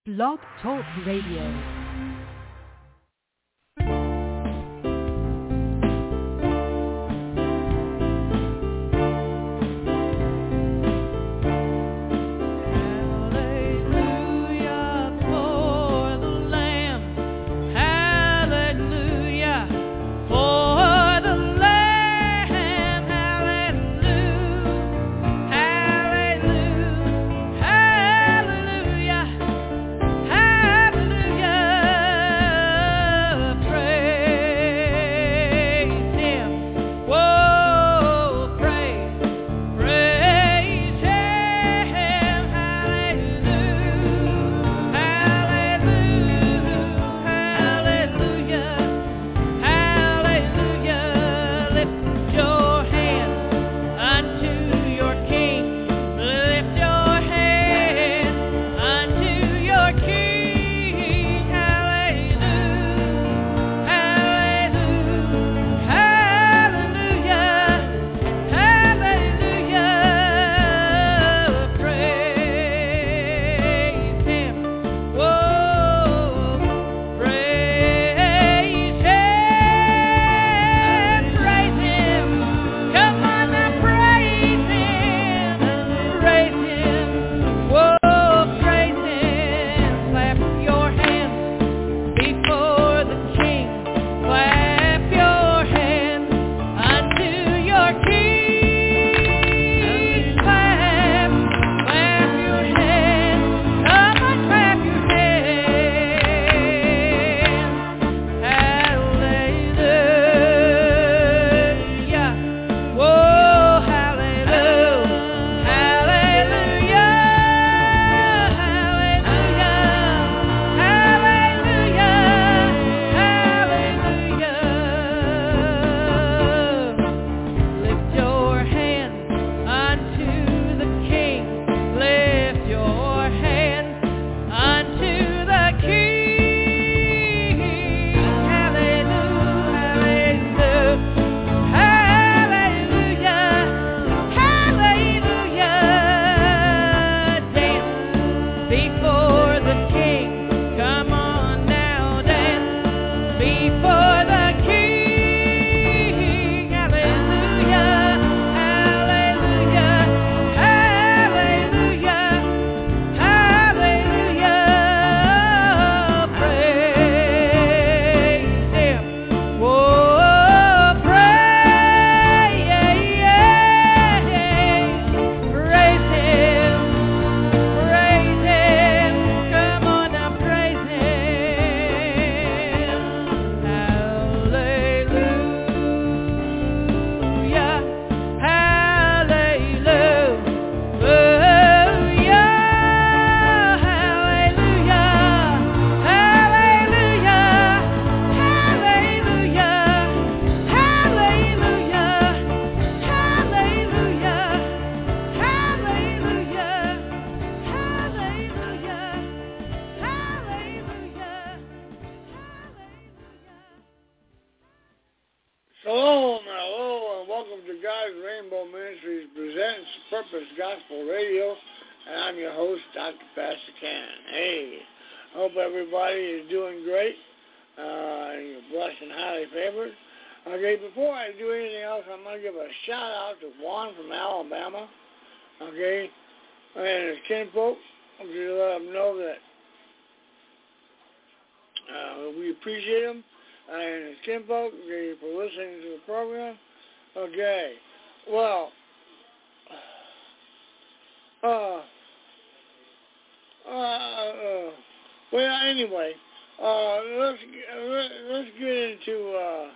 Blog Talk Radio. Anyway, let's get into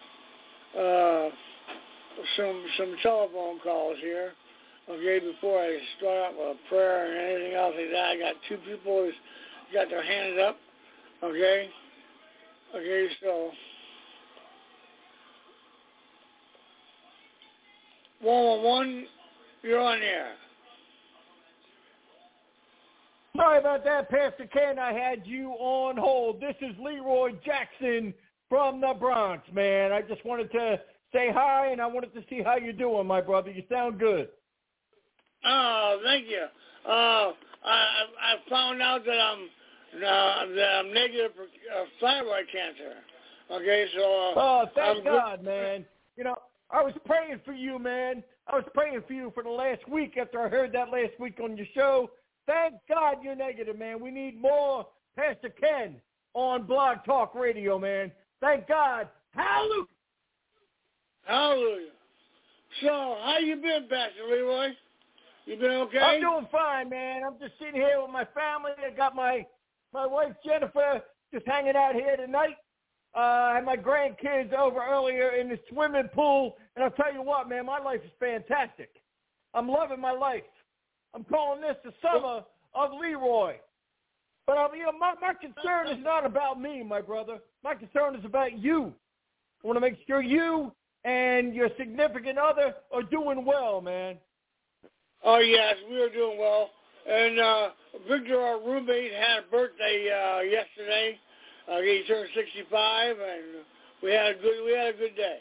some telephone calls here. Okay, before I start out with a prayer and anything else like that, I got two people who's got their hands up. Okay, so 111, you're on air. Sorry about that, Pastor Ken. I had you on hold. This is Leroy Jackson from the Bronx, man. I just wanted to say hi, and I wanted to see how you're doing, my brother. You sound good. Oh, thank you. I found out that Now, I'm negative for thyroid cancer. Okay, so... thank God, man. You know, I was praying for you, man. I was praying for you for the last week after I heard that last week on your show. Thank God you're negative, man. We need more Pastor Ken on Blog Talk Radio, man. Thank God. Hallelujah. Hallelujah. So, how you been, Pastor Leroy? You been okay? I'm doing fine, man. I'm just sitting here with my family. I got my wife, Jennifer, just hanging out here tonight. I had my grandkids over earlier in the swimming pool, and I'll tell you what, man, my life is fantastic. I'm loving my life. I'm calling this the summer of Leroy. But my concern is not about me, my brother. My concern is about you. I want to make sure you and your significant other are doing well, man. Oh, yes, we are doing well. And Victor, our roommate, had a birthday yesterday. He turned 65, and we had a good day.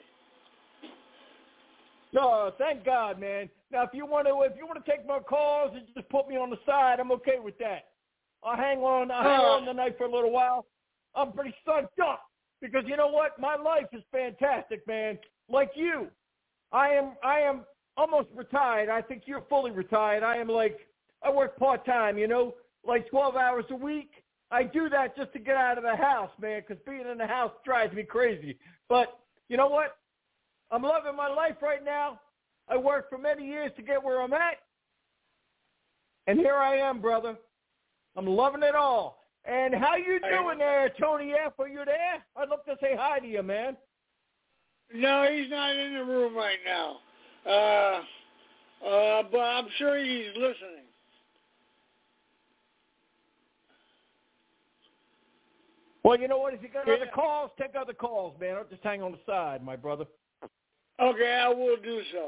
No, thank God, man. Now, if you want to take my calls and just put me on the side, I'm okay with that. I'll hang on tonight for a little while. I'm pretty sucked up because you know what? My life is fantastic, man. Like you, I am almost retired. I think you're fully retired. I work part-time, you know, like 12 hours a week. I do that just to get out of the house, man, because being in the house drives me crazy. But you know what? I'm loving my life right now. I worked for many years to get where I'm at. And here I am, brother. I'm loving it all. And how you doing there, Tony F? Are you there? I'd love to say hi to you, man. No, he's not in the room right now. But I'm sure he's listening. Well, you know what? If you got other calls, take other calls, man. I'll just hang on the side, my brother. Okay, I will do so.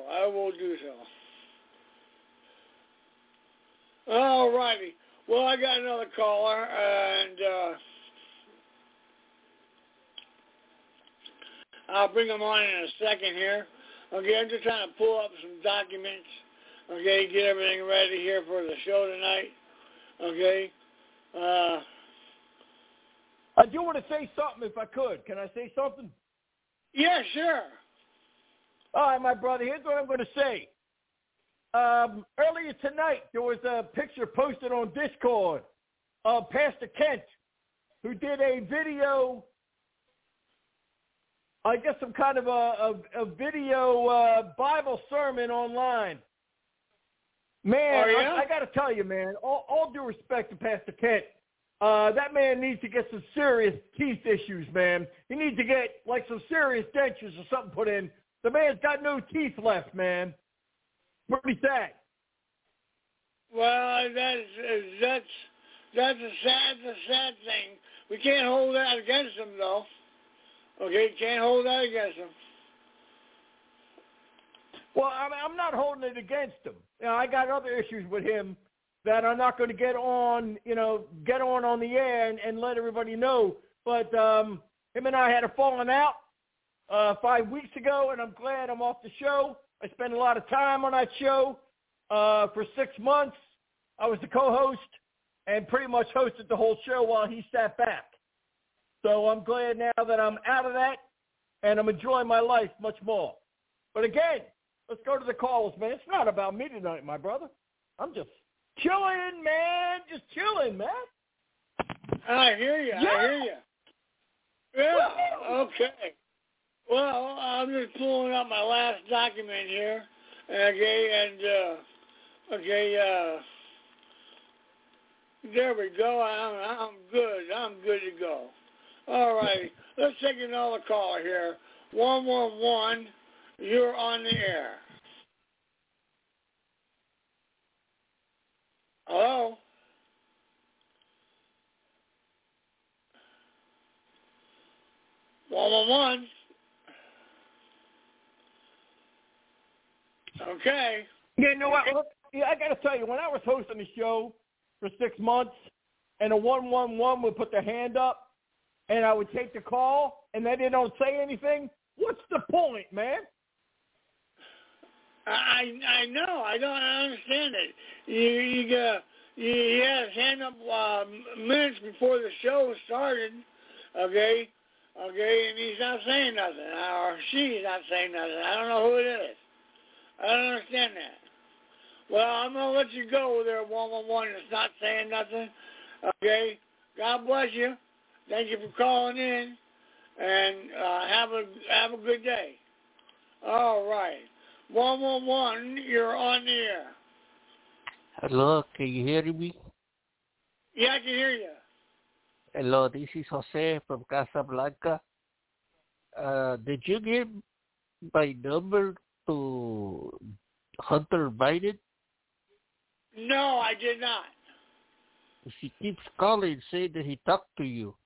All righty. Well, I got another caller, and I'll bring him on in a second here. Okay, I'm just trying to pull up some documents. Okay, get everything ready here for the show tonight. Okay. I do want to say something if I could. Can I say something? Yeah, sure. All right, my brother, here's what I'm going to say. Earlier tonight, there was a picture posted on Discord of Pastor Kent, who did a video, I guess some kind of a video Bible sermon online. Man, I got to tell you, man, all due respect to Pastor Kent, that man needs to get some serious teeth issues, man. He needs to get, like, some serious dentures or something put in. The man's got no teeth left, man. Pretty sad. Well, that's a sad thing. We can't hold that against him, though. Okay, can't hold that against him. Well, I'm not holding it against him. You know, I got other issues with him that I'm not going to get on the air and let everybody know. But him and I had a falling out 5 weeks ago, and I'm glad I'm off the show. I spent a lot of time on that show for 6 months. I was the co-host and pretty much hosted the whole show while he sat back. So I'm glad now that I'm out of that, and I'm enjoying my life much more. But again, let's go to the calls, man. It's not about me tonight, my brother. I'm just chilling, man. Just chilling, man. I hear you. Yeah, okay. Well, I'm just pulling up my last document here. Okay, and there we go. I'm good. I'm good to go. All right. Let's take another call here. 111. You're on the air. Hello? One. Okay. Yeah, you know what? Yeah, I got to tell you, when I was hosting the show for 6 months, and a 111 would put their hand up, and I would take the call, and then they don't say anything, what's the point, man? I know. I don't understand it. he had his hand up minutes before the show started, okay? Okay, and he's not saying nothing, or she's not saying nothing. I don't know who it is. I don't understand that. Well, I'm going to let you go there, 111, that's not saying nothing, okay? God bless you. Thank you for calling in, and have a good day. All right. 111, you're on the air. Hello, can you hear me? Yeah, I can hear you. Hello, this is Jose from Casablanca. Did you give my number to Hunter Biden? No, I did not. He keeps calling, saying that he talked to you.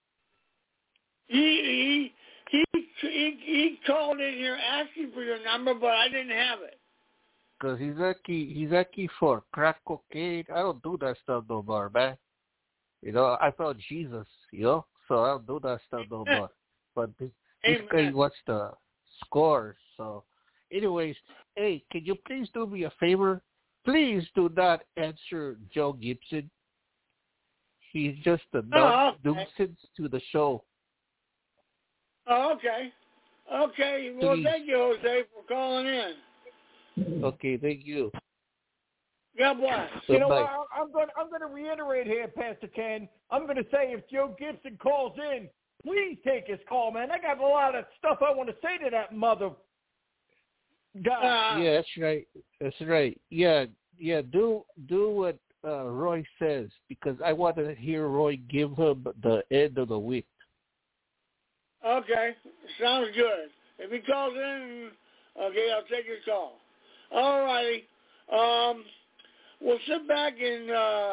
He called in here asking for your number, but I didn't have it. Because he's asking for crack cocaine. I don't do that stuff no more, man. You know, I found Jesus, you know, so I don't do that stuff no more. But this guy wants the score. So, anyways, hey, can you please do me a favor? Please do not answer Joe Gibson. He's just a nuisance to the show. Oh, okay. Okay. Well, Please. thank you, Jose, for calling in. Okay, thank you. God bless. You know what? I'm going to reiterate here, Pastor Ken. I'm going to say if Joe Gibson calls in, please take his call, man. I got a lot of stuff I want to say to that mother guy. Yeah, that's right. That's right. Yeah. Do what Roy says, because I want to hear Roy give him the end of the week. Okay, sounds good. If he calls in, okay, I'll take his call. All righty. We'll sit back and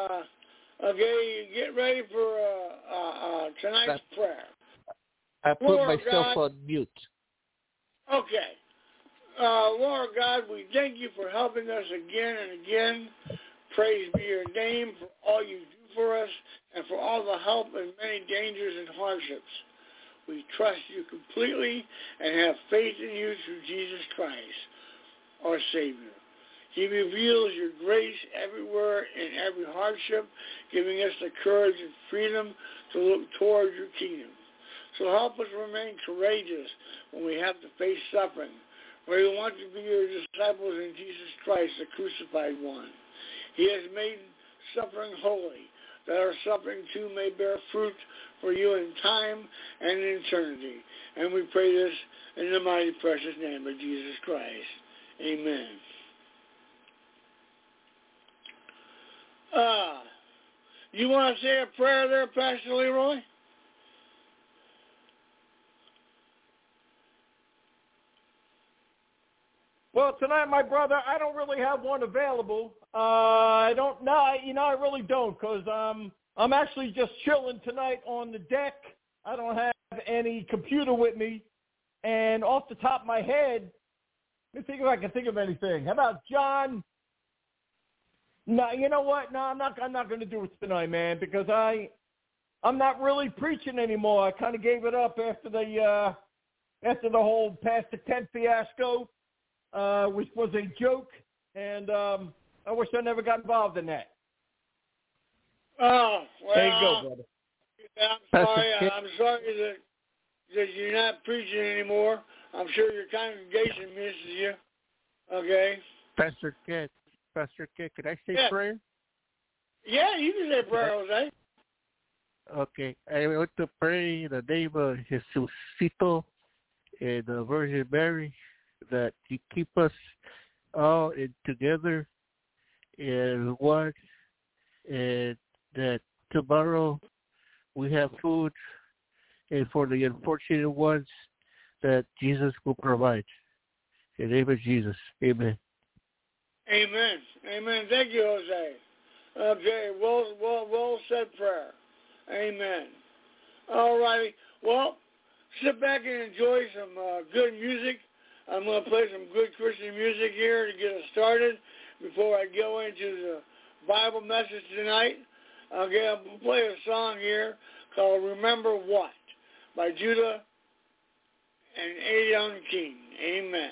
get ready for tonight's prayer. I put Lord myself God, on mute. Okay. Lord God, we thank you for helping us again and again. Praise be your name for all you do for us and for all the help in many dangers and hardships. We trust you completely and have faith in you through Jesus Christ, our Savior. He reveals your grace everywhere in every hardship, giving us the courage and freedom to look toward your kingdom. So help us remain courageous when we have to face suffering. We want to be your disciples in Jesus Christ, the crucified one. He has made suffering holy, that our suffering too may bear fruit for you in time and in eternity. And we pray this in the mighty precious name of Jesus Christ. Amen. You want to say a prayer there, Pastor Leroy? Well, tonight, my brother, I don't really have one available. I don't know. I really don't, because I'm actually just chilling tonight on the deck. I don't have any computer with me. And off the top of my head, let me see if I can think of anything. How about John? No, you know what? No, I'm not going to do it tonight, man, because I'm not really preaching anymore. I kind of gave it up after the whole Pastor Ken fiasco. Which was a joke, and I wish I never got involved in that. Oh, well, there you go, brother. I'm sorry that you're not preaching anymore. I'm sure your congregation misses you. Okay? Pastor Ken, could I say prayer? Yeah, you can say prayer, Jose. Okay. I want to pray in the name of Jesucito and the Virgin Mary, that you keep us all together in one, and that tomorrow we have food, and for the unfortunate ones, that Jesus will provide. In the name of Jesus, amen. Amen. Amen. Thank you, Jose. Okay, well said prayer. Amen. All righty. Well, sit back and enjoy some good music. I'm going to play some good Christian music here to get us started before I go into the Bible message tonight. Okay, I'm going to play a song here called Remember What by Judah and A Young King. Amen.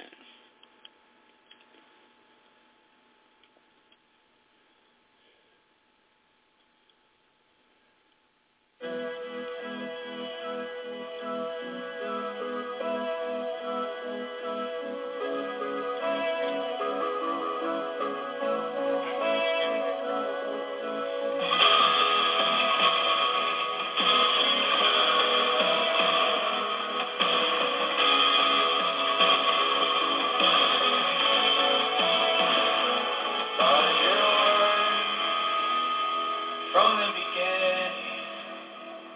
From the beginning,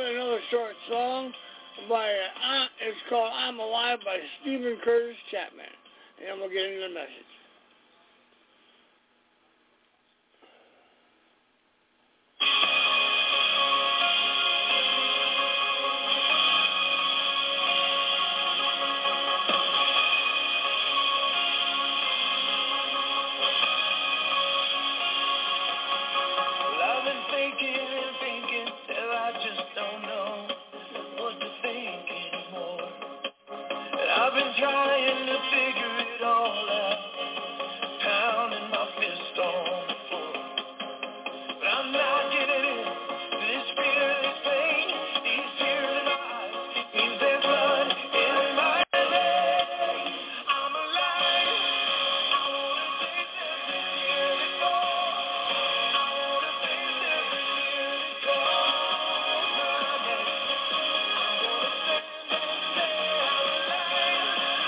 with another short song by, it's called I'm Alive by Stephen Curtis Chapman. And we'll get into the message. Trying to figure it all out, pounding my fist on the floor, but I'm not getting in. This fear, this pain, these tears in my eyes, means there's blood in my veins. I'm alive. I wanna face every fear that falls. I wanna face every fear that calls my name. I'm gonna stand and say I'm alive.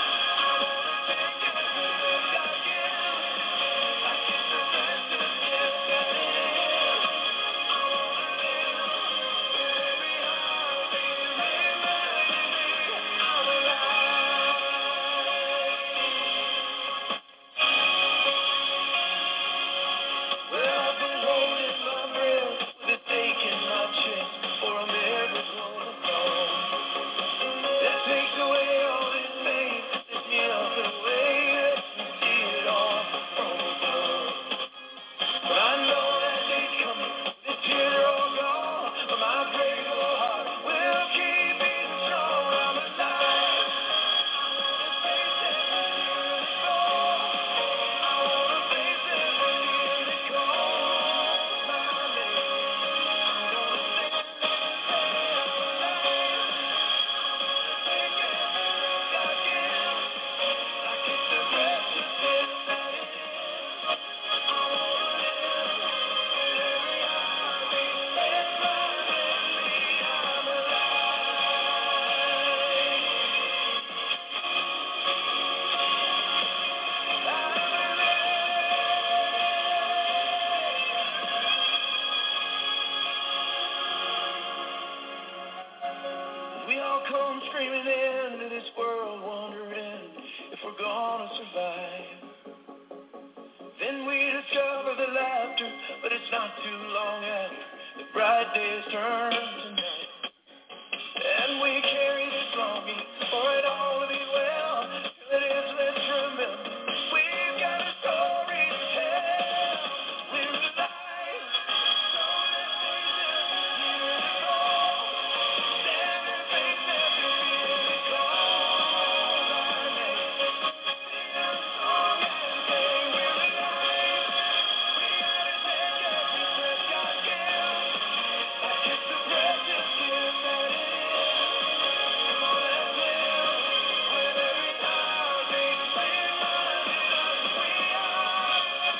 Screaming into this world, wondering if we're gonna survive. Then we discover the laughter, but it's not too long after the bright days turn to night. And we carry this longing for it all to be well. Till it is, let's remember we've got a story to tell. We're alive, so let's face it, years ago. Stand and face every fear that calls our name. Sing a song and say we're alive. We gotta take every breath God gives. Like it's a precious gift that it is. Come on, let's live with every heartbeat. Reminded us we are.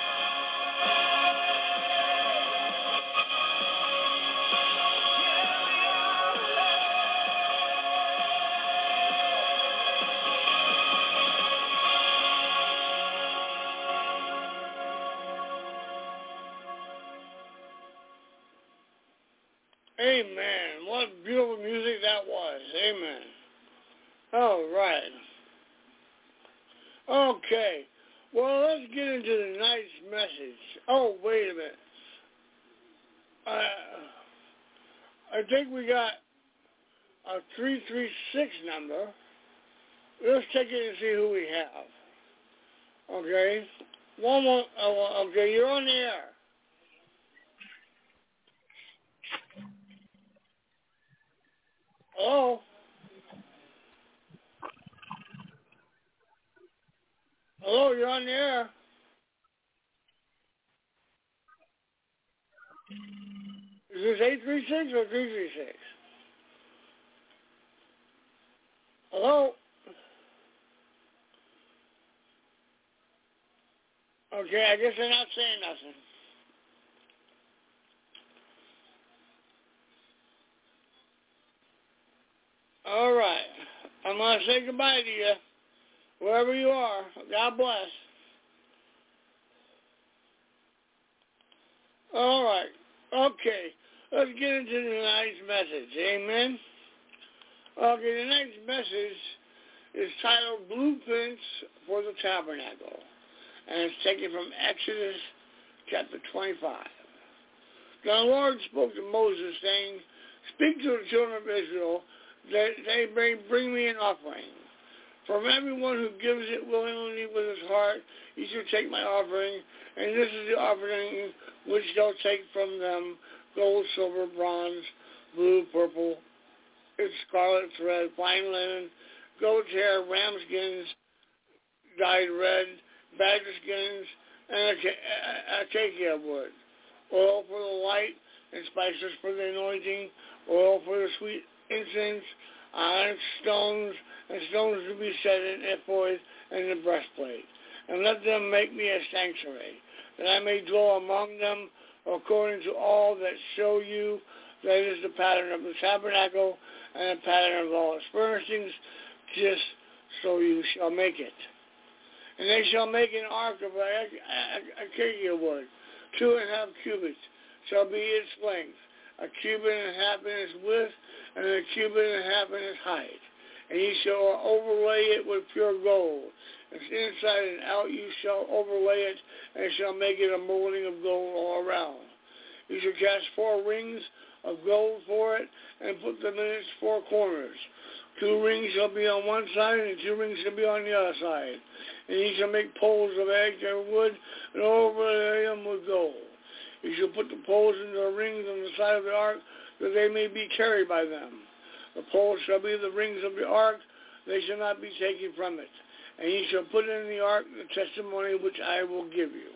Yeah, we are. Amen. What beautiful music that was. Amen. All right. Okay. Well, let's get into tonight's message. Oh, wait a minute. I think we got a 336 number. Let's take it and see who we have. Okay. One more. Okay, you're on the air. Hello? Hello, you're on the air. Is this 836 or 336? Hello? Okay, I guess they're not saying nothing. All right. I'm going to say goodbye to you, wherever you are. God bless. All right. Okay. Let's get into tonight's message. Amen. Okay, the next message is titled Blueprints for the Tabernacle, and it's taken from Exodus chapter 25. The Lord spoke to Moses, saying, "Speak to the children of Israel that they may bring me an offering. From everyone who gives it willingly with his heart, you shall take my offering, and this is the offering which shall take from them: gold, silver, bronze, blue, purple, scarlet thread, fine linen, goat's hair, ram skins dyed red, badger skins, and acacia wood, oil for the light, and spices for the anointing, oil for the sweet incense, onyx stones, and stones to be set in ephod and the breastplate. And let them make me a sanctuary, that I may dwell among them according to all that show you. That is the pattern of the tabernacle and the pattern of all its furnishings, just so you shall make it. And they shall make an ark of acacia wood, 2.5 cubits shall be its length, 1.5 cubits in its width, and 1.5 cubits in its height. And ye shall overlay it with pure gold. And inside and out you shall overlay it, and shall make it a molding of gold all around. You shall cast 4 rings of gold for it, and put them in its 4 corners. 2 rings shall be on one side, and 2 rings shall be on the other side. And ye shall make poles of acacia wood, and overlay them with gold. You shall put the poles into the rings on the side of the ark, that they may be carried by them. The poles shall be the rings of the ark, they shall not be taken from it. And ye shall put in the ark the testimony which I will give you.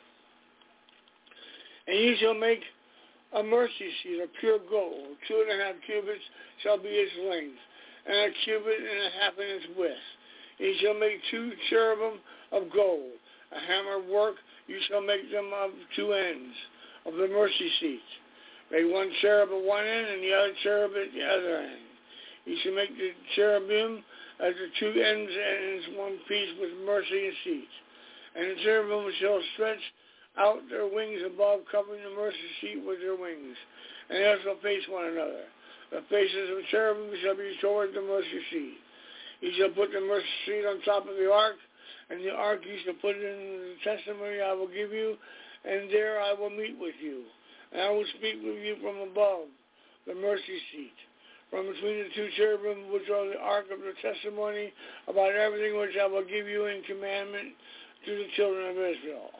And ye shall make a mercy seat of pure gold, 2.5 cubits shall be its length, and 1.5 cubits in its width. Ye shall make 2 cherubim of gold, a hammer work. You shall make them of 2 ends of the mercy seat. Make 1 cherub at one end, and the other cherub at the other end. You shall make the cherubim as the 2 ends and one piece with mercy and seat. And the cherubim shall stretch out their wings above, covering the mercy seat with their wings, and they shall face one another. The faces of the cherubim shall be toward the mercy seat. You shall put the mercy seat on top of the ark, and the ark you shall put in the testimony I will give you, and there I will meet with you. And I will speak with you from above the mercy seat, from between the 2 cherubim which are the ark of the testimony, about everything which I will give you in commandment to the children of Israel.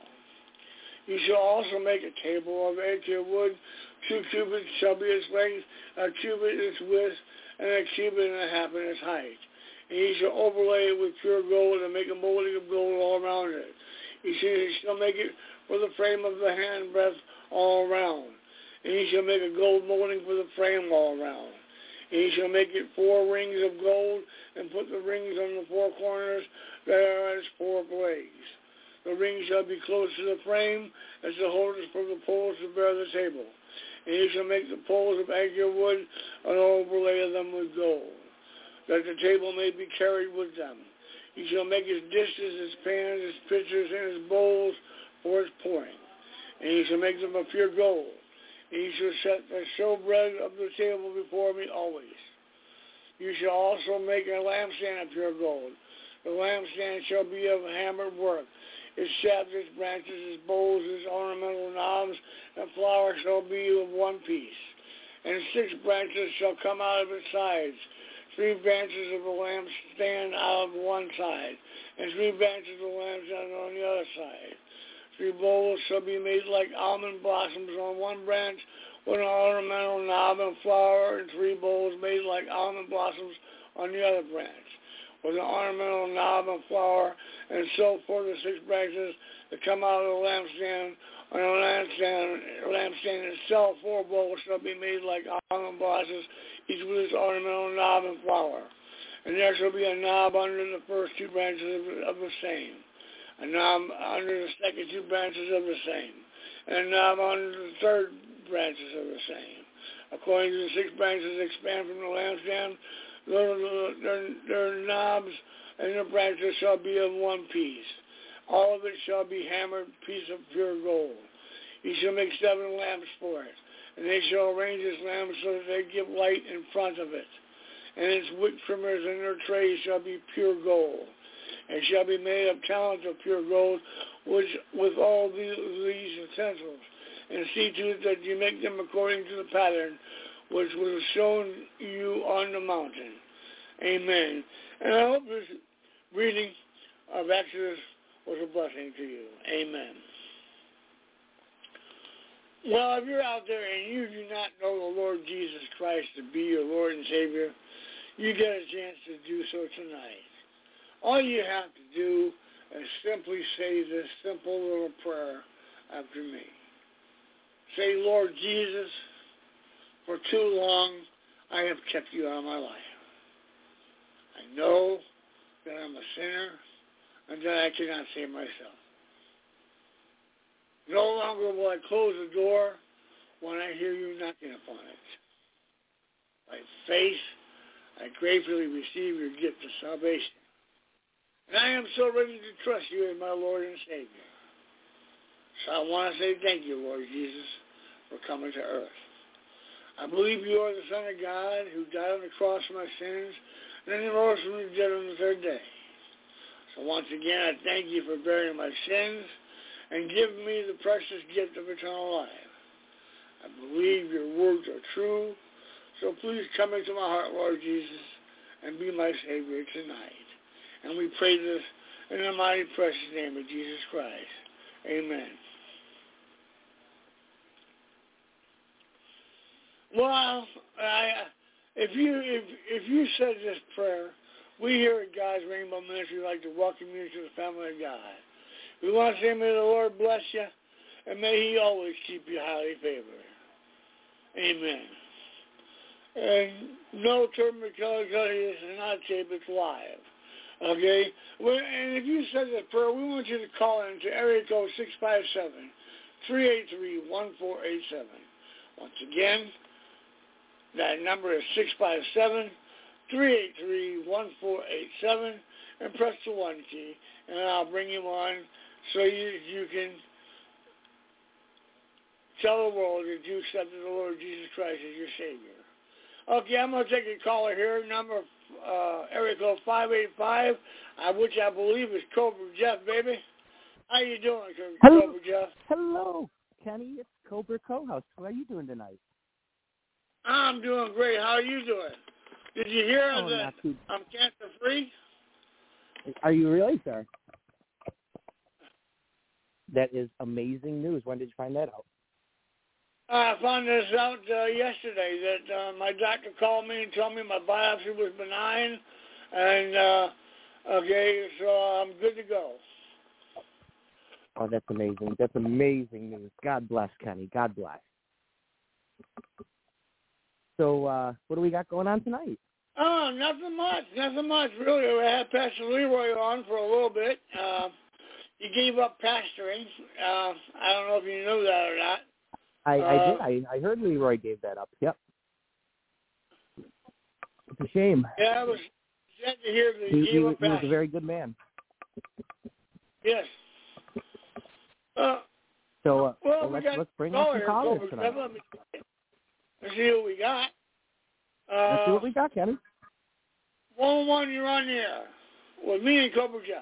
You shall also make a table of acacia wood. 2 cubits shall be its length, 1 cubit its width, and 1.5 cubits in its height. And ye shall overlay it with pure gold, and make a molding of gold all around it. You shall make it for the frame of the handbreadth all around. And ye shall make a gold molding for the frame all around. And ye shall make it 4 rings of gold, and put the rings on the 4 corners that are its 4 blades. The rings shall be close to the frame, as the holders for the poles to bear the table. And you shall make the poles of acacia wood, and overlay them with gold, that the table may be carried with them. You shall make its dishes, its pans, its pitchers, and its bowls for its pouring. And you shall make them of pure gold. And you shall set the showbread of the table before me always. You shall also make a lampstand of pure gold. The lampstand shall be of hammered work. Its shafts, its branches, its bowls, its ornamental knobs, and flower shall be of one piece. And 6 branches shall come out of its sides. 3 branches of the lampstand out of one side, and 3 branches of the lampstand on the other side. 3 bowls shall be made like almond blossoms on one branch, with an ornamental knob and flower, and 3 bowls made like almond blossoms on the other branch, with an ornamental knob and flower, and so for the 6 branches that come out of the lampstand. On the lampstand itself, 4 bowls shall be made like almond blossoms, each with its ornamental knob and flower. And there shall be a knob under the first 2 branches of the same, a knob under the second 2 branches of the same, and a knob under the 3rd branches of the same. According to the 6 branches expand from the lampstand, their knobs and their branches shall be of one piece. All of it shall be hammered piece of pure gold. You shall make 7 lamps for it, And they shall arrange its lamps so that they give light in front of it. And its wick trimmers and their trays shall be pure gold. And shall be made of talents of pure gold, which with all these utensils. And see to it that you make them according to the pattern which was shown you on the mountain. Amen. And I hope this reading of Exodus was a blessing to you. Amen. Well, if you're out there and you do not know the Lord Jesus Christ to be your Lord and Savior, you get a chance to do so tonight. All you have to do is simply say this simple little prayer after me. Say, Lord Jesus, for too long I have kept you out of my life. I know that I'm a sinner and that I cannot save myself. No longer will I close the door when I hear you knocking upon it. By faith, I gratefully receive your gift of salvation. And I am so ready to trust you as my Lord and Savior. So I want to say thank you, Lord Jesus, for coming to earth. I believe you are the Son of God who died on the cross for my sins and then rose from the dead on the third day. So once again, I thank you for bearing my sins and giving me the precious gift of eternal life. I believe your words are true, so please come into my heart, Lord Jesus, and be my Savior tonight. And we pray this in the mighty precious name of Jesus Christ. Amen. Well, if you said this prayer, we here at God's Rainbow Ministry would like to welcome you to the family of God. We want to say, may the Lord bless you, and may he always keep you highly favored. Amen. And no, Turtle McCullough is not taped, it's live. Okay? And if you said that prayer, we want you to call in to area code 657-383-1487. Once again, that number is 657-383-1487, and press the 1 key, and I'll bring you on so you can tell the world that you accepted the Lord Jesus Christ as your Savior. Okay, I'm going to take a caller here, number area code 585, which I believe is Cobra Jeff, baby. How you doing, Cobra Jeff? Hello, Kenny. It's Cobra Co-host. How are you doing tonight? I'm doing great. How are you doing? Did you hear that I'm cancer-free? Are you really, sir? That is amazing news. When did you find that out? I found this out yesterday that my doctor called me and told me my biopsy was benign, and okay, so I'm good to go. Oh, that's amazing. That's amazing news. God bless, Kenny. God bless. So what do we got going on tonight? Oh, nothing much, really. We had Pastor Leroy on for a little bit. He gave up pastoring. I don't know if you knew that or not. I did. I heard Leroy gave that up. Yep. It's a shame. Yeah, I was sad to hear that he gave up pastoring. He was a very good man. Yes. So let's bring on some callers tonight. Let's see what we got. Let's see what we got, Kenny. 1-1, you're on the air with me and Cobra Jeff.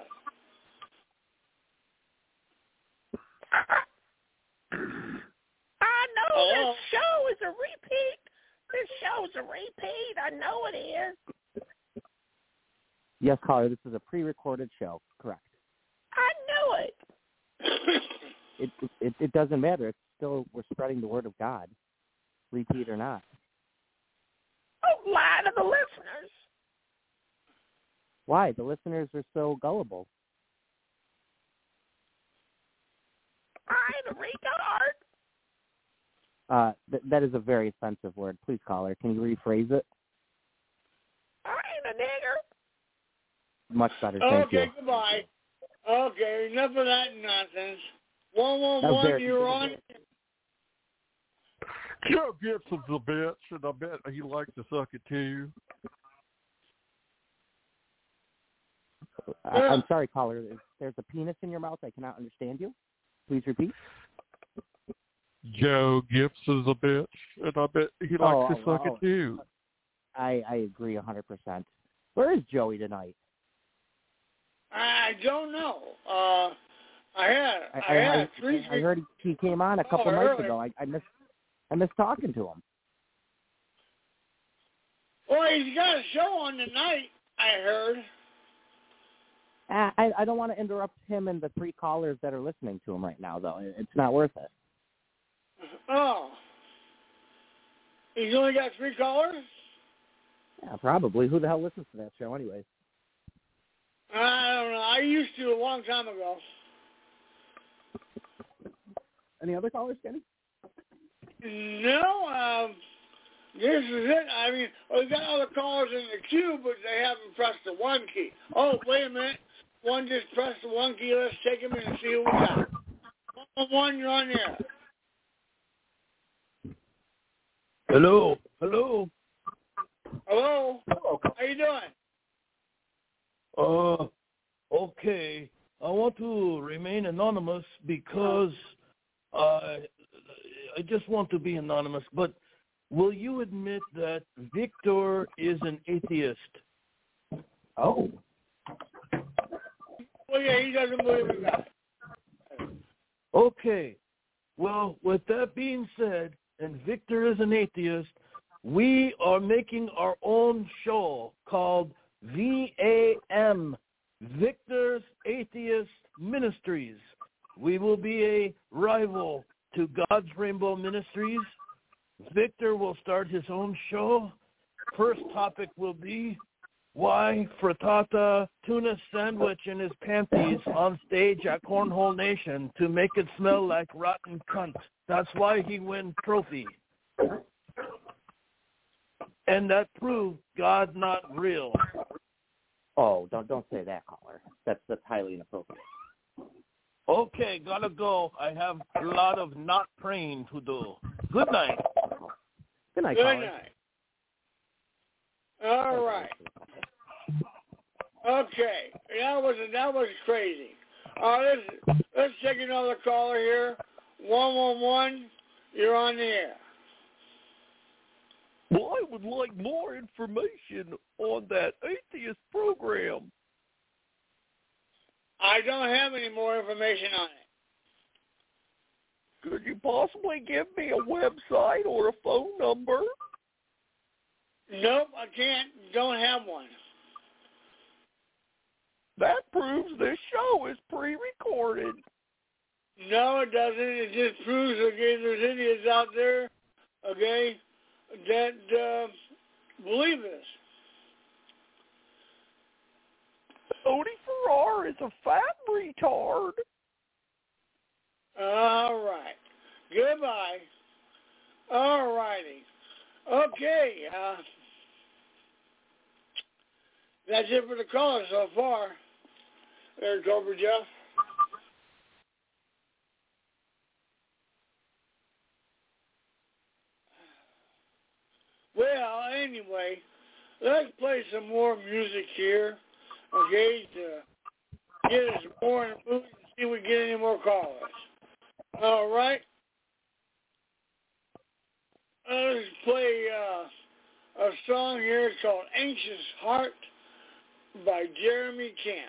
I know this show is a repeat. This show's a repeat. I know it is. Yes, caller, this is a pre-recorded show. Correct. I knew it. It doesn't matter. It's still, we're spreading the word of God, repeat or not. Oh, lie to the listeners. Why? The listeners are so gullible. I ain't a retard. That is a very offensive word. Please, caller, can you rephrase it? I ain't a nigger. Much better, thank you. Okay, goodbye. Okay, enough of that nonsense. 1-1, you're on. Joe Gibson's a bitch, and I bet he likes to suck it too. I'm sorry, caller. There's a penis in your mouth. I cannot understand you. Please repeat. Joe Gibbs is a bitch, and I bet he likes to suck it too. I agree 100%. Where is Joey tonight? I don't know. I heard he came on a couple nights ago. I missed talking to him. Well, he's got a show on tonight, I heard. I don't want to interrupt him and the 3 callers that are listening to him right now, though. It's not worth it. Oh. He's only got 3 callers? Yeah, probably. Who the hell listens to that show anyways? I don't know. I used to a long time ago. Any other callers, Kenny? No, this is it. I mean, we've got other callers in the queue, but they haven't pressed the 1 key. Oh, wait a minute. One just pressed the 1 key. Let's take him and see what we got. 1, you're on there. Hello. Hello. How you doing? Okay. I want to remain anonymous because I just want to be anonymous. But will you admit that Victor is an atheist? Oh. Well, yeah, he doesn't believe in God. Okay. Well, with that being said, and Victor is an atheist, we are making our own show called VAM, Victor's Atheist Ministries. We will be a rival to God's Rainbow Ministries. Victor will start his own show. First topic will be why Frittata tuna sandwich in his panties on stage at Cornhole Nation to make it smell like rotten cunt. That's why he win trophy. And that proved God not real. Oh, don't say that, caller. That's highly inappropriate. Okay, gotta go. I have a lot of not praying to do. Good night. Good night, Good caller. night. All right. Okay. That was crazy. Let's take another caller here. 111, you're on the air. Well, I would like more information on that atheist program. I don't have any more information on it. Could you possibly give me a website or a phone number? Nope, I can't. Don't have one. That proves this show is pre-recorded. No, it doesn't. It just proves, okay, there's idiots out there, okay, that believe this. Odie Farrar is a fat retard. All right. Goodbye. All righty. Okay. That's it for the callers so far. There's Cobra Jeff. Well, anyway, let's play some more music here, okay, to get us more in the mood and see if we get any more callers. All right. Let's play a song here called Anxious Heart by Jeremy Camp.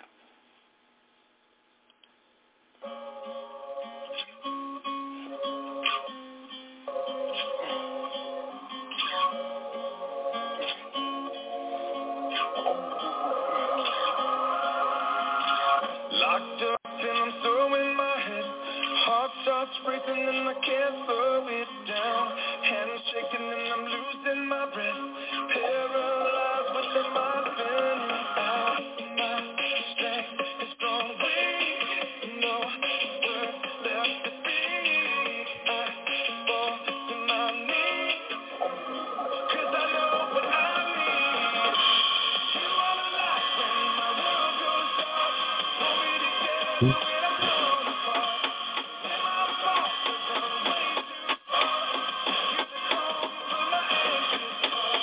Locked up and I'm so in my head. Heart starts racing and I can't slow it down. Hands shaking and I'm losing my breath. Paralyzed with the mind spinning out. My strength is strong, weak. No words left to speak. I fall to my knees, 'cause I know what I need. You are the light when my world goes dark. Want me to get when I'm torn apart. When my thoughts have run way too far. You're the calm for my anxious heart.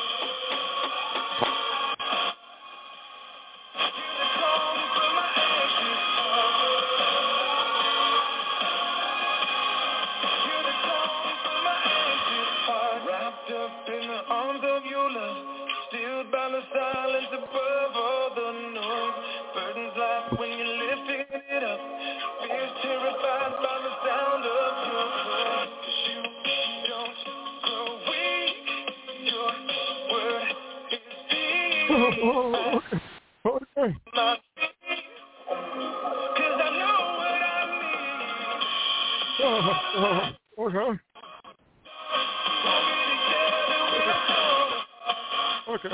You're the calm for my anxious heart. You're the calm by the silence above all the noise. Burdens light when you're lifting it up. Fears terrified by the sound of your voice. 'Cause you don't grow weak. Your word is peace. Okay. My peace. 'Cause I know what I need. Okay. Okay.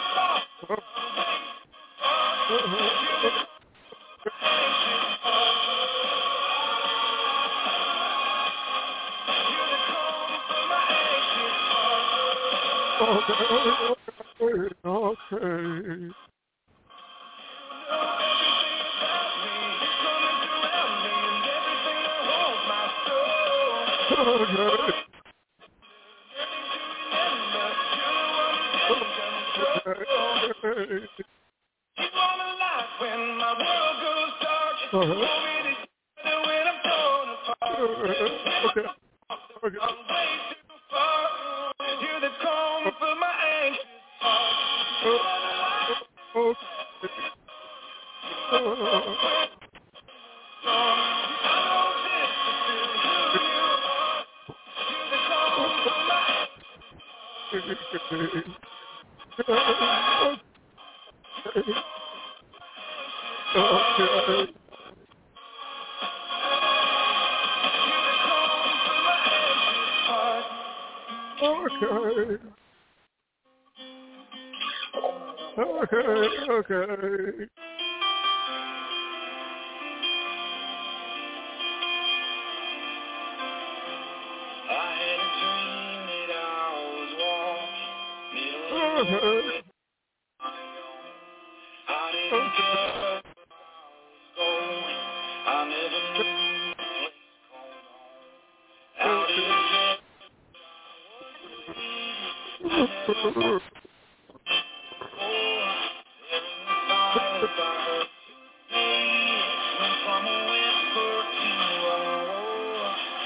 Okay. You want a light when my world goes dark. You want me together when I'm torn apart. I'm way too far. You're the calm for my anxious heart. You want a light. I know this is still who you are. You're the calm for my Okay. I had a dream that I was walking middle of the road. I didn't care where I was going. I never knew the place called home. Out in the desert, I was leaving. Oh, there in the silence, I heard you went from a whisper to a roar.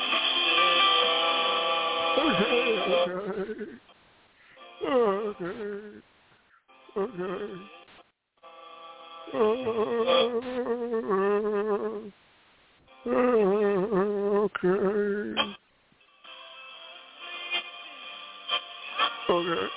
Okay.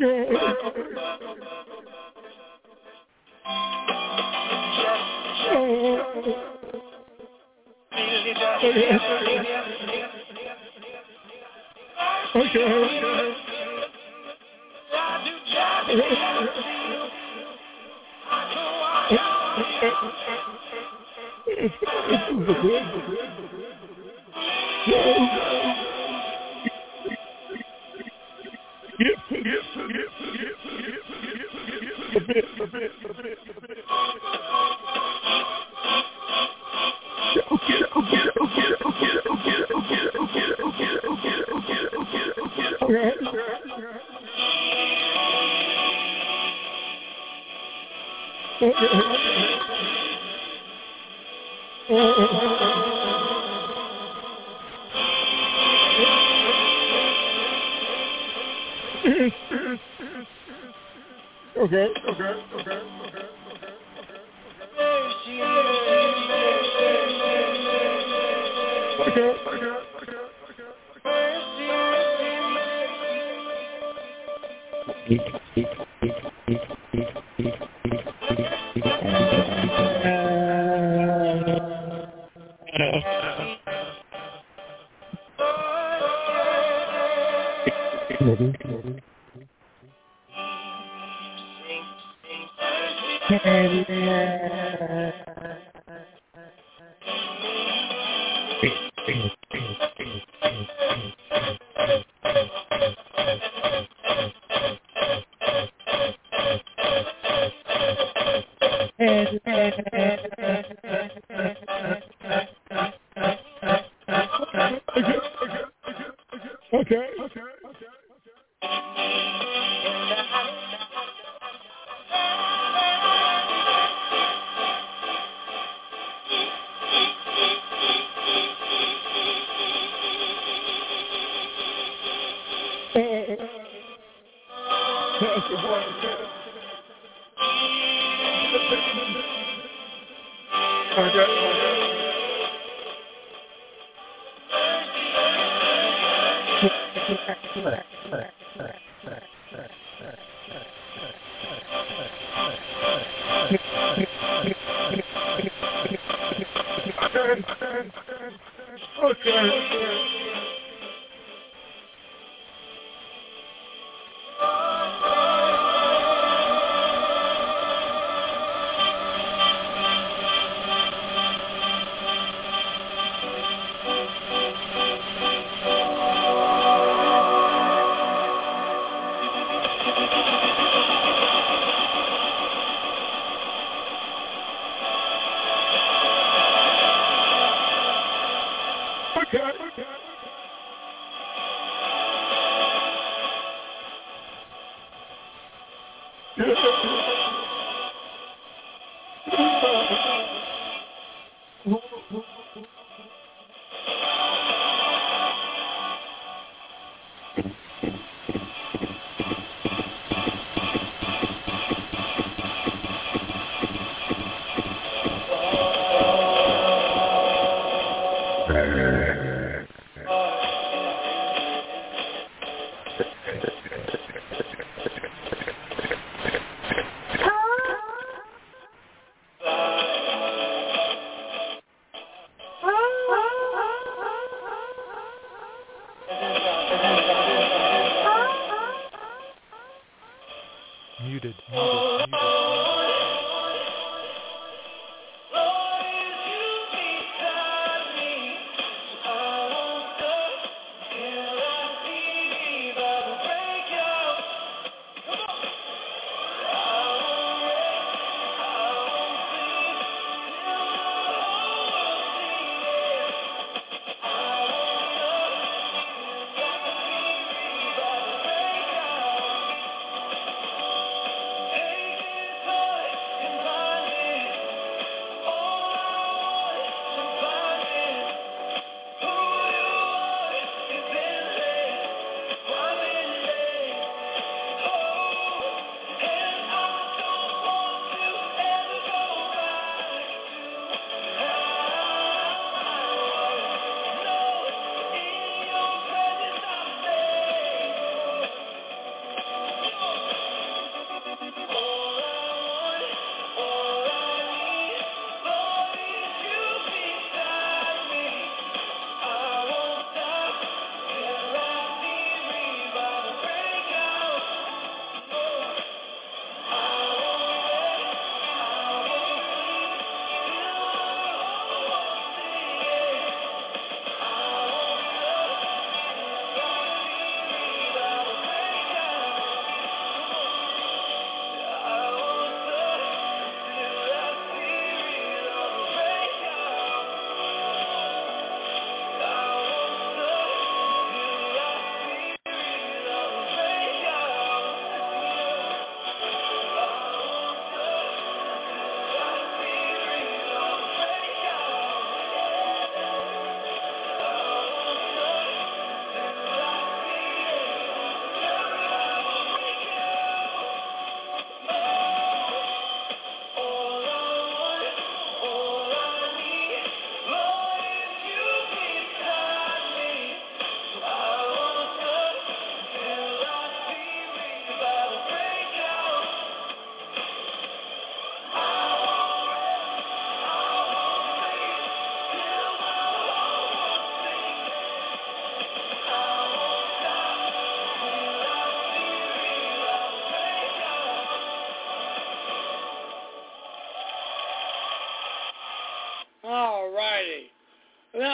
Hey!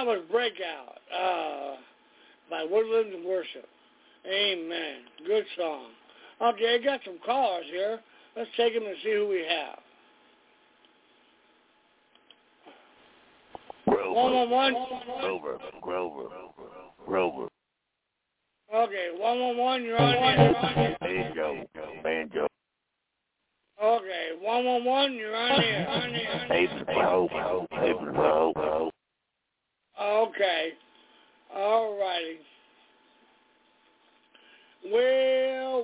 that was Breakout by Woodlands and Worship. Amen. Good song. Okay, I got some callers here. Let's take them and see who we have. 111. Grover. Okay, 111, you're on here. Banjo. Okay, 111, you're on here. Paper bro. Okay. All righty. Well.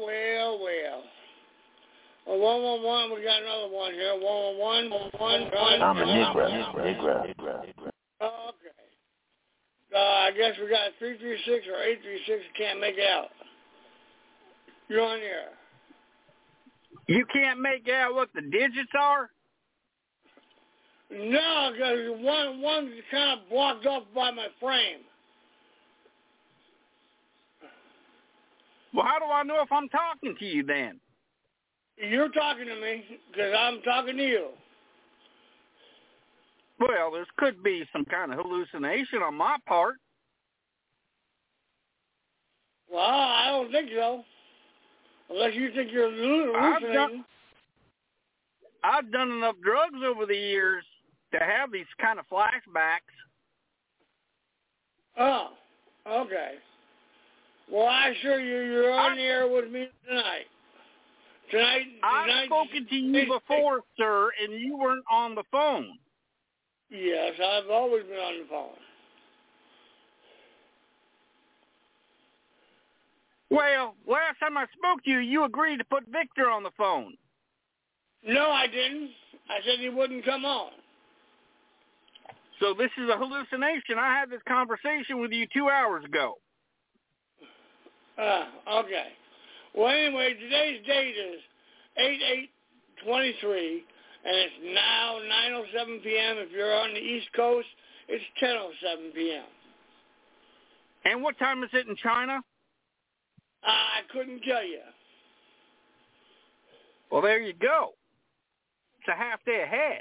111, we got another one here. 111. I'm a Negro. Okay. I guess we got 336 or 836. Can't make it out. You're on here. You can't make out what the digits are? No, because one's kind of blocked off by my frame. Well, how do I know if I'm talking to you then? You're talking to me because I'm talking to you. Well, this could be some kind of hallucination on my part. Well, I don't think so. Unless you think you're hallucinating. I've done enough drugs over the years to have these kind of flashbacks. Oh, okay. Well, I assure you, you're on the air with me tonight. I've spoken to you before, sir, and you weren't on the phone. Yes, I've always been on the phone. Well, last time I spoke to you, you agreed to put Victor on the phone. No, I didn't. I said he wouldn't come on. So this is a hallucination. I had this conversation with you 2 hours ago. Okay. Well, anyway, today's date is 8/8/23, and it's now 9:07 p.m. If you're on the East Coast, it's 10:07 p.m. And what time is it in China? I couldn't tell you. Well, there you go. It's a half day ahead.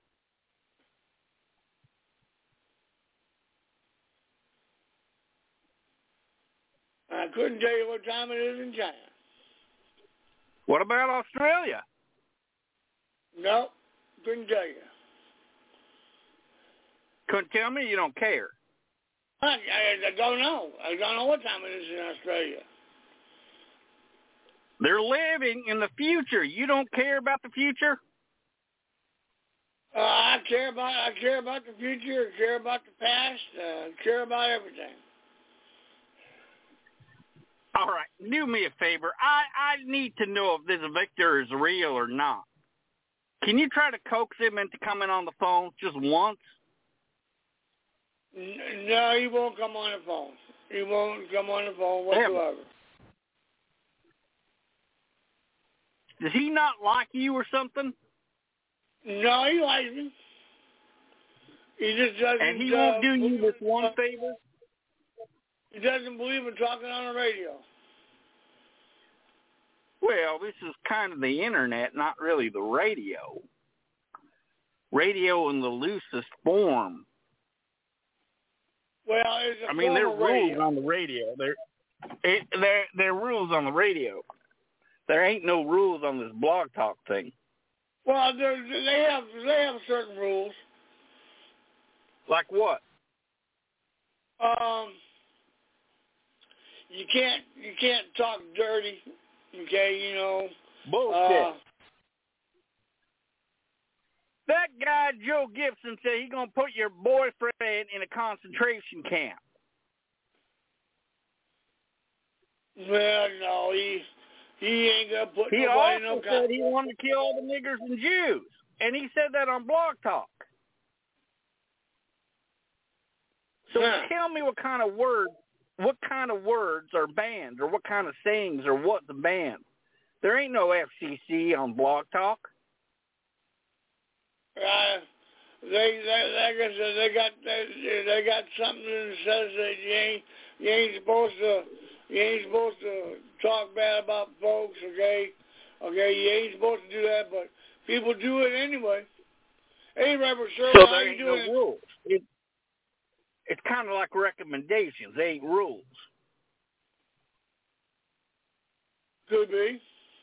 I couldn't tell you what time it is in China. What about Australia? No, couldn't tell you. Couldn't tell me? You don't care. I don't know. I don't know what time it is in Australia. They're living in the future. You don't care about the future? I care about the future. I care about the past. I care about everything. All right, do me a favor. I need to know if this Victor is real or not. Can you try to coax him into coming on the phone just once? No, he won't come on the phone. He won't come on the phone whatsoever. Does he not like you or something? No, he likes me. He just doesn't. And he won't do you this one favor? He doesn't believe in talking on the radio. Well, this is kind of the internet, not really the radio. Radio in the loosest form. Well, it's a there are rules radio. on the radio. There are rules on the radio. There ain't no rules on this blog talk thing. Well, they have certain rules. Like what? You can't talk dirty. Okay, you know. Bullshit. That guy Joe Gibson said he's gonna put your boyfriend in a concentration camp. Well, no, he ain't gonna put He nobody in no also said he wanted to kill all the niggers and Jews, and he said that on Blog Talk. So tell me what kind of words are banned, or what kind of sayings, or what's banned. There ain't no FCC on Blog Talk. like I said, they got something that says that you ain't supposed to talk bad about folks. Okay, you ain't supposed to do that, but people do it anyway. Hey, Reverend Sherman, So how there you ain't doing? no rules. it's kind of like recommendations. They ain't rules. Could be.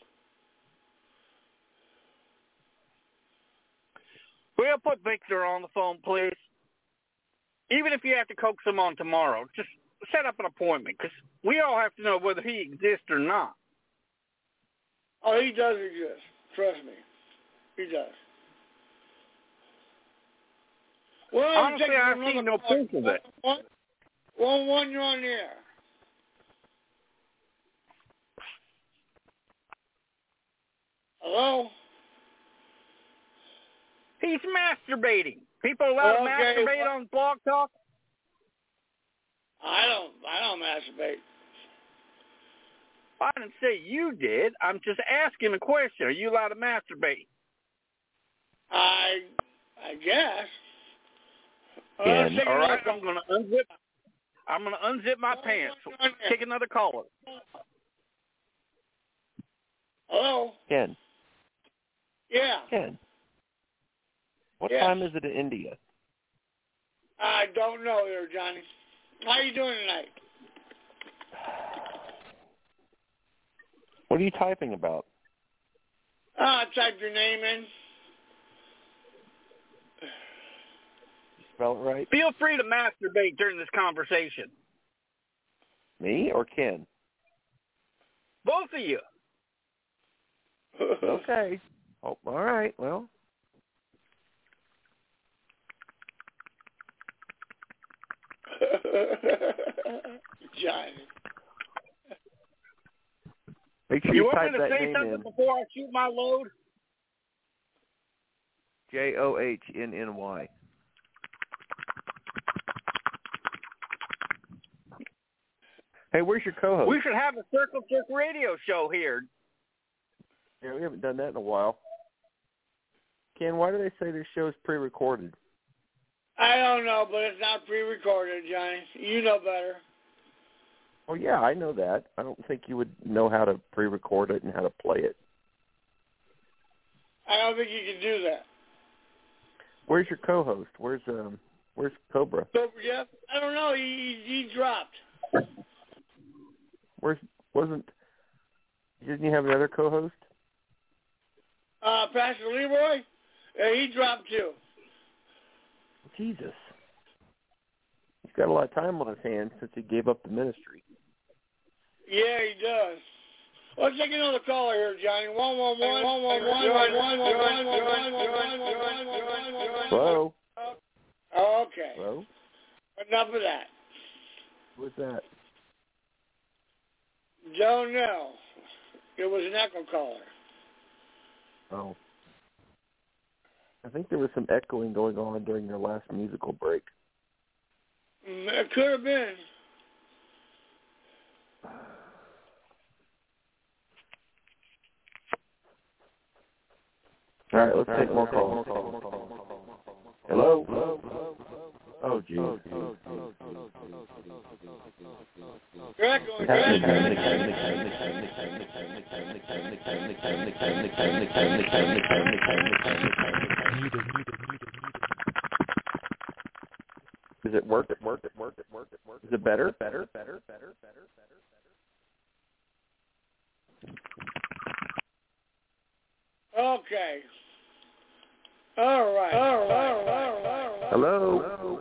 We'll put Victor on the phone, please. Even if you have to coax him on tomorrow, just set up an appointment, because we all have to know whether he exists or not. Oh, he does exist. Trust me. He does. Well, honestly, I've seen no proof of it. One, you're on the air. Hello? He's masturbating. People are allowed to masturbate on Blog Talk? I don't masturbate. I didn't say you did. I'm just asking a question. Are you allowed to masturbate? I guess. All right, I'm going to unzip my pants. Take another caller. Hello? Ken. Yeah. Ken. What time is it in India? I don't know there, Johnny. How you doing tonight? What are you typing about? Type your name in. Spell it right? Feel free to masturbate during this conversation. Me or Ken? Both of you. Okay. Oh, all right. Well. Johnny. Make sure you you want type me to that say name something in. before I shoot my load? JOHNNY. Hey, where's your co-host? We should have a Circle Jerk radio show here. Yeah, we haven't done that in a while. Ken, why do they say this show is pre-recorded? I don't know, but it's not pre-recorded, Johnny. You know better. Oh, yeah, I know that. I don't think you would know how to pre-record it and how to play it. I don't think you can do that. Where's your co-host? Where's Cobra? Cobra Jeff? I don't know. He dropped. Didn't you have another co-host? Pastor Leroy? He dropped too. Jesus. He's got a lot of time on his hands since he gave up the ministry. Yeah, he does. Let's take another caller here, Johnny. 111. Hello? Okay. Hello? Enough of that. What's that? Don't know. It was an echo caller. Oh. I think there was some echoing going on during their last musical break. It could have been. All right, let's take more calls. Hello? Oh, geez. Is it work? Is it better? Okay. All right. Hello?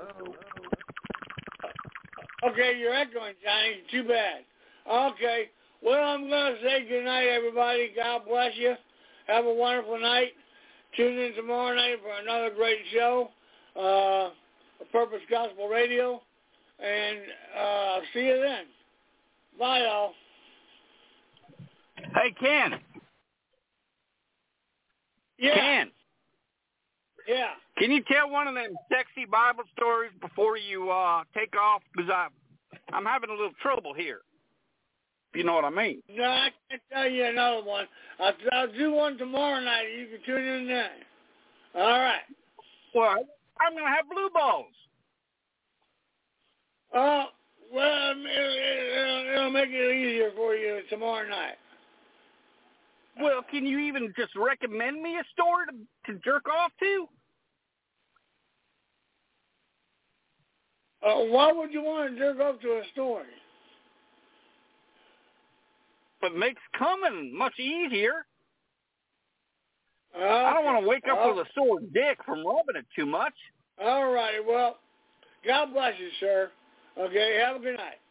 Okay, you're echoing, Johnny. Too bad. Okay. Well, I'm going to say good night, everybody. God bless you. Have a wonderful night. Tune in tomorrow night for another great show, Purpose Gospel Radio. And see you then. Bye, y'all. Hey, Ken. Yeah. Ken. Yeah. Can you tell one of them sexy Bible stories before you take off? Because I'm having a little trouble here, if you know what I mean. No, I can't tell you another one. I'll do one tomorrow night. You can tune in then. All right. Well, I'm going to have blue balls. Well, it'll make it easier for you tomorrow night. Well, can you even just recommend me a store to jerk off to? Why would you want to jerk off to a story? It makes coming much easier. I don't want to wake up with a sore dick from rubbing it too much. All righty. Well, God bless you, sir. Okay, have a good night.